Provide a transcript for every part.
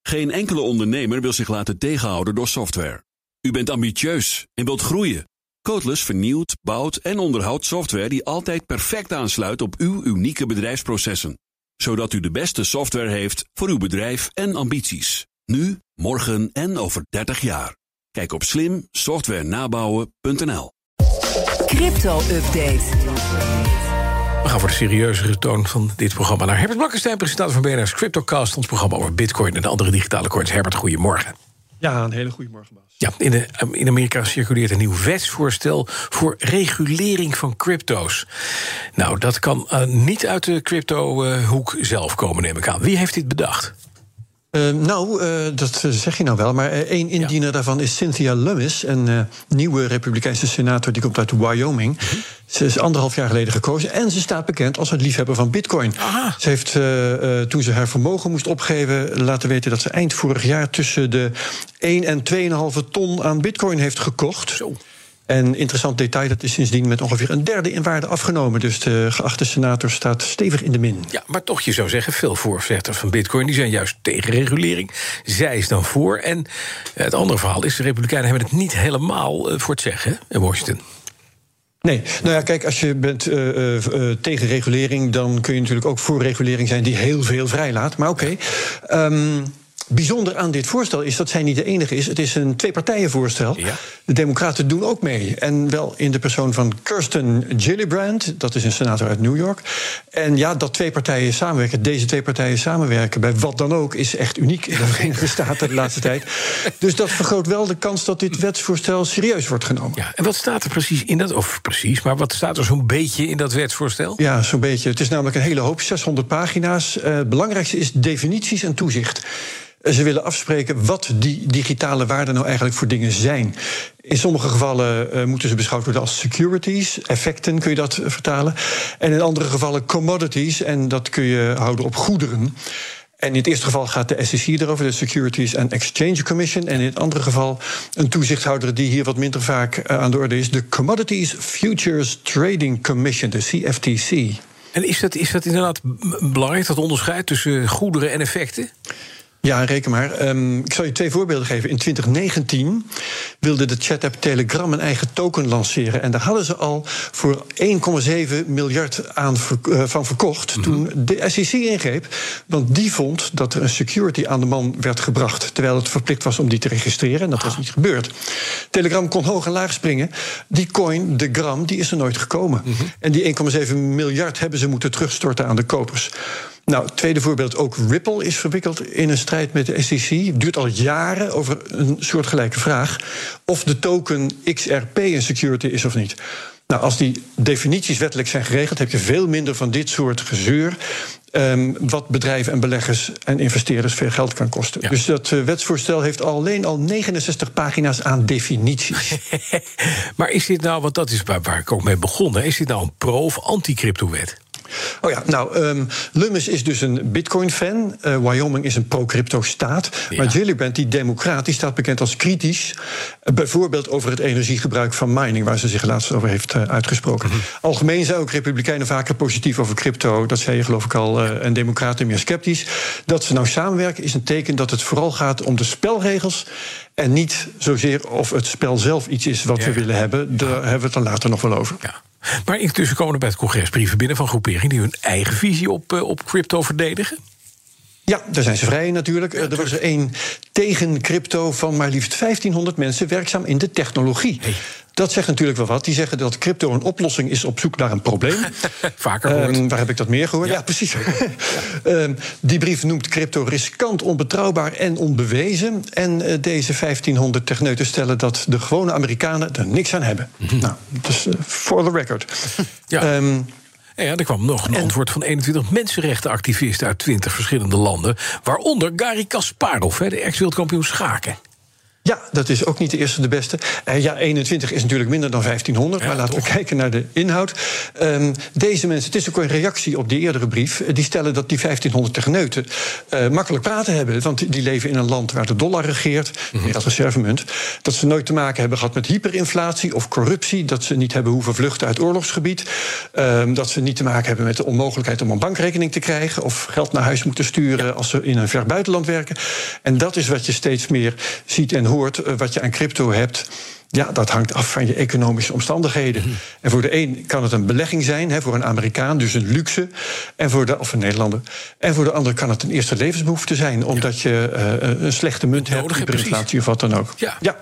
Geen enkele ondernemer wil zich laten tegenhouden door software. U bent ambitieus en wilt groeien. Codeless vernieuwt, bouwt en onderhoudt software die altijd perfect aansluit op uw unieke bedrijfsprocessen. Zodat u de beste software heeft voor uw bedrijf en ambities. Nu, morgen en over 30 jaar. Kijk op slimsoftwarenabouwen.nl. Crypto-update. We gaan voor de serieuzere toon van dit programma naar Herbert Blankenstein, presentator van BNR's CryptoCast, ons programma over Bitcoin en de andere digitale coins. Herbert, goedemorgen. Ja, een hele goede morgen, Bas. Ja, in Amerika circuleert een nieuw wetsvoorstel voor regulering van crypto's. Nou, dat kan niet uit de crypto-hoek zelf komen, neem ik aan. Wie heeft dit bedacht? Dat zeg je nou wel, maar één indiener daarvan is Cynthia Lummis, een nieuwe Republikeinse senator, die komt uit Wyoming. Ze is 1,5 jaar geleden gekozen en ze staat bekend als het liefhebber van Bitcoin. Aha. Ze heeft, toen ze haar vermogen moest opgeven, laten weten dat ze eind vorig jaar tussen de 1 en 2,5 ton aan Bitcoin heeft gekocht. Zo. En interessant detail, dat is sindsdien met ongeveer 1/3 in waarde afgenomen. Dus de geachte senator staat stevig in de min. Ja, maar toch, je zou zeggen, veel voorvechters van Bitcoin die zijn juist tegen regulering. Zij is dan voor. En het andere verhaal is, de Republikeinen hebben het niet helemaal voor het zeggen in Washington. Nee, nou ja, kijk, als je bent tegen regulering, dan kun je natuurlijk ook voor regulering zijn die heel veel vrijlaat. Maar oké. Bijzonder aan dit voorstel is dat zij niet de enige is. Het is een tweepartijenvoorstel. Ja. De Democraten doen ook mee. En wel in de persoon van Kirsten Gillibrand. Dat is een senator uit New York. En ja, dat twee partijen samenwerken, deze twee partijen samenwerken bij wat dan ook, is echt uniek in de Verenigde Staten de laatste tijd. Dus dat vergroot wel de kans dat dit wetsvoorstel serieus wordt genomen. Ja, en wat staat er precies in dat, of precies, maar wat staat er zo'n beetje in dat wetsvoorstel? Ja, zo'n beetje. Het is namelijk een hele hoop, 600 pagina's. Het belangrijkste is definities en toezicht. Ze willen afspreken wat die digitale waarden nou eigenlijk voor dingen zijn. In sommige gevallen moeten ze beschouwd worden als securities, effecten kun je dat vertalen. En in andere gevallen commodities, en dat kun je houden op goederen. En in het eerste geval gaat de SEC erover, de Securities and Exchange Commission. En in het andere geval een toezichthouder die hier wat minder vaak aan de orde is, de Commodities Futures Trading Commission, de CFTC. En is dat inderdaad belangrijk, dat onderscheid tussen goederen en effecten? Ja, reken maar. Ik zal je 2 voorbeelden geven. In 2019 wilde de chat-app Telegram een eigen token lanceren. En daar hadden ze al voor 1,7 miljard van verkocht toen de SEC ingreep. Want die vond dat er een security aan de man werd gebracht, terwijl het verplicht was om die te registreren. En dat was niet gebeurd. Telegram kon hoog en laag springen. Die coin, de gram, die is er nooit gekomen. En die 1,7 miljard hebben ze moeten terugstorten aan de kopers. Nou, tweede voorbeeld, ook Ripple is verwikkeld in een strijd met de SEC. Het duurt al jaren over een soortgelijke vraag of de token XRP een security is of niet. Nou, als die definities wettelijk zijn geregeld, heb je veel minder van dit soort gezeur, wat bedrijven en beleggers en investeerders veel geld kan kosten. Ja. Dus dat wetsvoorstel heeft alleen al 69 pagina's aan definities. Maar is dit nou, want dat is waar ik ook mee begonnen, is dit nou een pro- of anti-cryptowet? Oh ja, nou, Lummis is dus een Bitcoin-fan. Wyoming is een pro-crypto-staat. Ja. Maar Gillibrand, die democraat, die staat bekend als kritisch. Bijvoorbeeld over het energiegebruik van mining, waar ze zich laatst over heeft uitgesproken. Algemeen zijn ook republikeinen vaker positief over crypto. Dat zei je geloof ik al. En democraten meer sceptisch. Dat ze nou samenwerken is een teken dat het vooral gaat om de spelregels en niet zozeer of het spel zelf iets is wat we willen hebben. Daar hebben we het dan later nog wel over. Ja. Maar intussen komen er bij het congres brieven binnen van groeperingen die hun eigen visie op crypto verdedigen. Ja, daar zijn ze vrij in natuurlijk. Er was er 1 tegen crypto van maar liefst 1500 mensen werkzaam in de technologie. Hey. Dat zegt natuurlijk wel wat. Die zeggen dat crypto een oplossing is op zoek naar een probleem. Vaker gehoord. Waar heb ik dat meer gehoord? Ja, precies. Die brief noemt crypto riskant, onbetrouwbaar en onbewezen. En deze 1500 techneuten stellen dat de gewone Amerikanen er niks aan hebben. Nou, dus for the record. Ja. Er kwam nog een antwoord van 21 mensenrechtenactivisten uit 20 verschillende landen, waaronder Garry Kasparov, de ex-wereldkampioen schaken. Ja, dat is ook niet de eerste de beste. 21 is natuurlijk minder dan 1500, maar laten we kijken naar de inhoud. Deze mensen, het is ook een reactie op die eerdere brief, die stellen dat die 1500 tegneuten makkelijk praten hebben. Want die leven in een land waar de dollar regeert, als reservemunt. Dat ze nooit te maken hebben gehad met hyperinflatie of corruptie. Dat ze niet hebben hoeven vluchten uit oorlogsgebied. Dat ze niet te maken hebben met de onmogelijkheid om een bankrekening te krijgen of geld naar huis moeten sturen als ze in een ver buitenland werken. En dat is wat je steeds meer ziet en hoort. Wat je aan crypto hebt. Ja, dat hangt af van je economische omstandigheden. En voor de een kan het een belegging zijn, voor een Amerikaan, dus een luxe. Of een Nederlander. En voor de ander kan het een eerste levensbehoefte zijn, omdat je een slechte munt hebt, hyperinflatie of wat dan ook. Ja.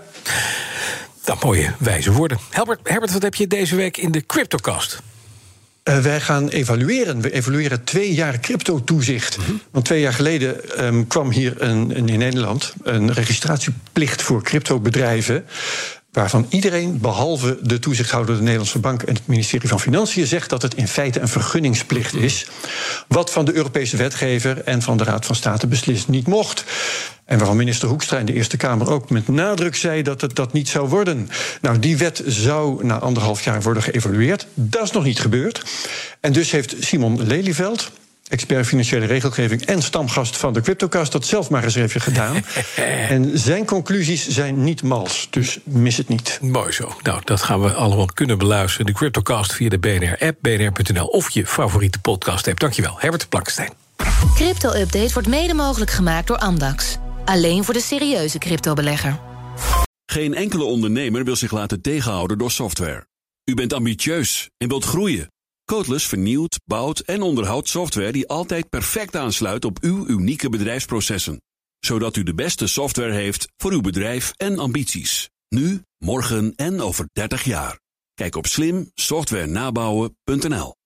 Dat mooie wijze woorden. Herbert, wat heb je deze week in de CryptoCast? Wij gaan evalueren. We evalueren 2 jaar crypto-toezicht. Want 2 jaar geleden kwam hier in Nederland een registratieplicht voor cryptobedrijven, waarvan iedereen, behalve de toezichthouder, de Nederlandse Bank en het ministerie van Financiën, zegt dat het in feite een vergunningsplicht is, wat van de Europese wetgever en van de Raad van State beslist niet mocht. En waarvan minister Hoekstra in de Eerste Kamer ook met nadruk zei dat het dat niet zou worden. Nou, die wet zou na 1,5 jaar worden geëvalueerd. Dat is nog niet gebeurd. En dus heeft Simon Lelyveld, expert financiële regelgeving en stamgast van de CryptoCast, dat zelf maar eens even gedaan. En zijn conclusies zijn niet mals, dus mis het niet. Mooi zo. Nou, dat gaan we allemaal kunnen beluisteren. De CryptoCast via de BNR-app, bnr.nl of je favoriete podcast-app. Dankjewel, Herbert Blankenstein. Crypto-update wordt mede mogelijk gemaakt door Amdax. Alleen voor de serieuze cryptobelegger. Geen enkele ondernemer wil zich laten tegenhouden door software. U bent ambitieus en wilt groeien. Codeless vernieuwt, bouwt en onderhoudt software die altijd perfect aansluit op uw unieke bedrijfsprocessen. Zodat u de beste software heeft voor uw bedrijf en ambities. Nu, morgen en over 30 jaar. Kijk op slimsoftwarenabouwen.nl.